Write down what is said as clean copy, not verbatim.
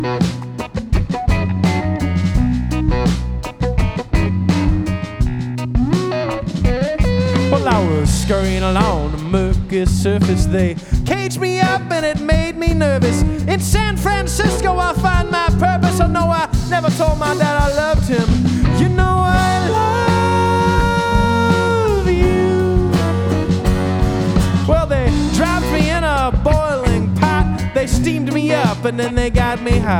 Well, I was scurrying along the murky surface. They caged me up and it made me nervous. In San Francisco I'll find my purpose. Oh no, I never told my dad I loved him. You know I love you. Well, they dropped me in a boiling pot. They steamed me up and then they got me high.